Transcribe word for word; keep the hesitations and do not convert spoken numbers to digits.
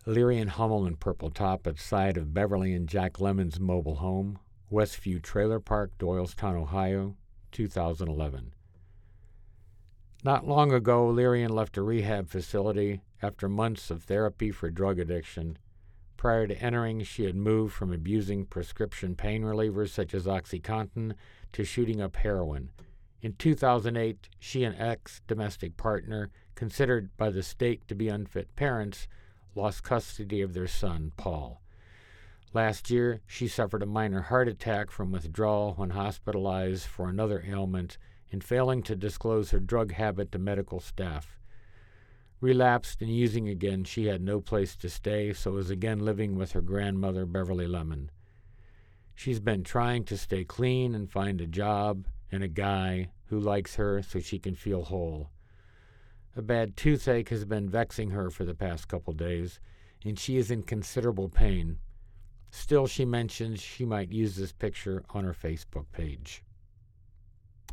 Leary and Hummel in purple top at side of Beverly and Jack Lemon's mobile home, Westview Trailer Park, Doylestown, Ohio, two thousand eleven. Not long ago, Leary left a rehab facility after months of therapy for drug addiction. Prior to entering, she had moved from abusing prescription pain relievers such as OxyContin to shooting up heroin. In two thousand eight, she and ex-domestic partner, considered by the state to be unfit parents, lost custody of their son, Paul. Last year, she suffered a minor heart attack from withdrawal when hospitalized for another ailment and failing to disclose her drug habit to medical staff. Relapsed and using again, she had no place to stay, so was again living with her grandmother, Beverly Lemon. She's been trying to stay clean and find a job and a guy who likes her so she can feel whole. A bad toothache has been vexing her for the past couple days, and she is in considerable pain. Still, she mentions she might use this picture on her Facebook page.